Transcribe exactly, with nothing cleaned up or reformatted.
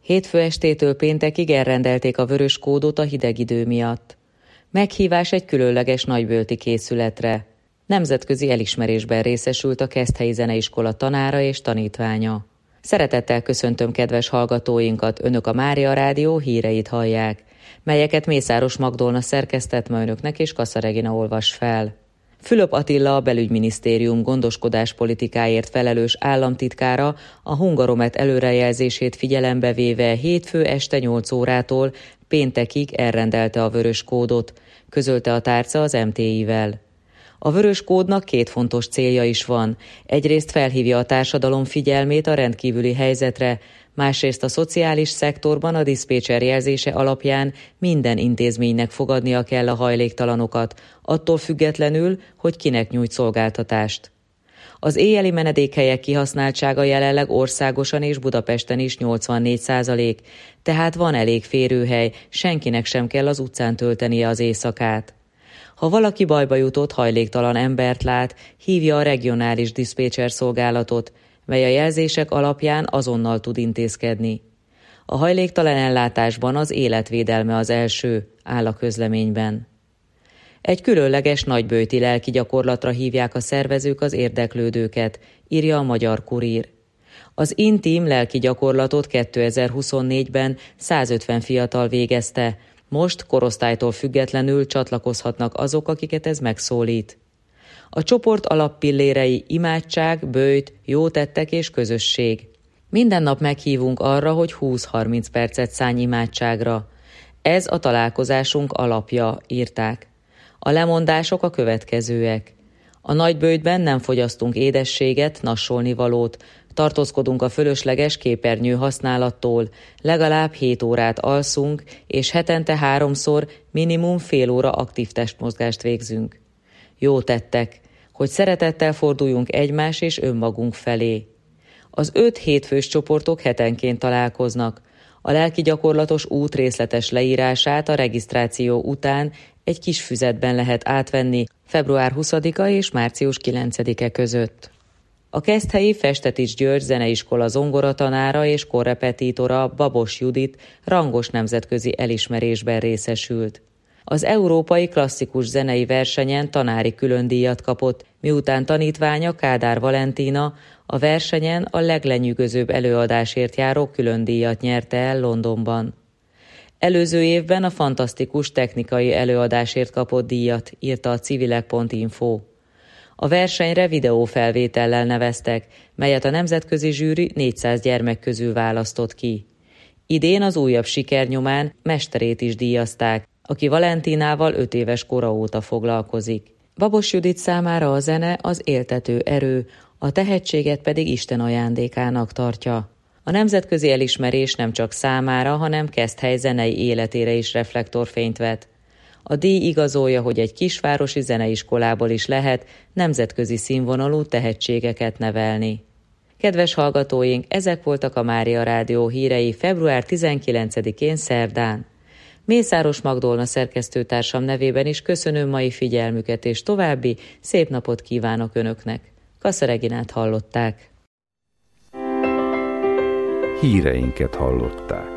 Hétfő estétől péntekig elrendelték a vörös kódot a hideg idő miatt. Meghívás egy különleges nagybölti készületre. Nemzetközi elismerésben részesült a Keszthelyi Zeneiskola tanára és tanítványa. Szeretettel köszöntöm kedves hallgatóinkat, önök a Mária Rádió híreit hallják, melyeket Mészáros Magdolna szerkesztett ma önöknek és Kassa Regina olvas fel. Fülöp Attila, a belügyminisztérium gondoskodáspolitikáért felelős államtitkára a Hungaromet előrejelzését figyelembe véve hétfő este nyolc órától péntekig elrendelte a vörös kódot, közölte a tárca az em té i-vel. A vörös kódnak két fontos célja is van. Egyrészt felhívja a társadalom figyelmét a rendkívüli helyzetre, másrészt a szociális szektorban a diszpécser jelzése alapján minden intézménynek fogadnia kell a hajléktalanokat, attól függetlenül, hogy kinek nyújt szolgáltatást. Az éjjeli menedékhelyek kihasználtsága jelenleg országosan és Budapesten is nyolcvannégy százalék, tehát van elég férőhely, senkinek sem kell az utcán töltenie az éjszakát. Ha valaki bajba jutott, hajléktalan embert lát, hívja a regionális diszpécser szolgálatot, mely a jelzések alapján azonnal tud intézkedni. A hajléktalan ellátásban az életvédelme az első, áll a közleményben. Egy különleges nagyböjti lelki gyakorlatra hívják a szervezők az érdeklődőket, írja a Magyar Kurír. Az intim lelki gyakorlatot kétezer-huszonnégyben százötven fiatal végezte, most korosztálytól függetlenül csatlakozhatnak azok, akiket ez megszólít. A csoport alappillérei imádság, böjt, jó tettek és közösség. Minden nap meghívunk arra, hogy húsz-harminc percet szánj imádságra. Ez a találkozásunk alapja, írták. A lemondások a következőek. A nagyböjtben nem fogyasztunk édességet, nassolnivalót, tartózkodunk a fölösleges képernyő használattól, legalább hét órát alszunk, és hetente háromszor minimum fél óra aktív testmozgást végzünk. Jó tettek, hogy szeretettel forduljunk egymás és önmagunk felé. Az öt hétfős csoportok hetenként találkoznak. A lelki gyakorlatos út részletes leírását a regisztráció után egy kis füzetben lehet átvenni február huszadika és március kilencedike között. A keszthelyi Festetics György Zeneiskola zongoratanára és korrepetítora Babos Judit rangos nemzetközi elismerésben részesült. Az Európai Klasszikus Zenei Versenyen tanári különdíjat kapott, miután tanítványa Kádár Valentina a versenyen a leglenyűgözőbb előadásért járó különdíjat nyerte el Londonban. Előző évben a fantasztikus technikai előadásért kapott díjat, írta a civilek pont info. A versenyre videófelvétellel neveztek, melyet a nemzetközi zsűri négyszáz gyermek közül választott ki. Idén az újabb siker nyomán mesterét is díjazták, aki Valentinával öt éves kora óta foglalkozik. Babos Judit számára a zene az éltető erő, a tehetséget pedig Isten ajándékának tartja. A nemzetközi elismerés nem csak számára, hanem Keszthely zenei életére is reflektorfényt vet. A díj igazolja, hogy egy kisvárosi zeneiskolából is lehet nemzetközi színvonalú tehetségeket nevelni. Kedves hallgatóink, ezek voltak a Mária Rádió hírei február tizenkilencedikén szerdán. Mészáros Magdolna szerkesztőtársam nevében is köszönöm mai figyelmüket, és további szép napot kívánok Önöknek. Kassa Reginát hallották. Híreinket hallották.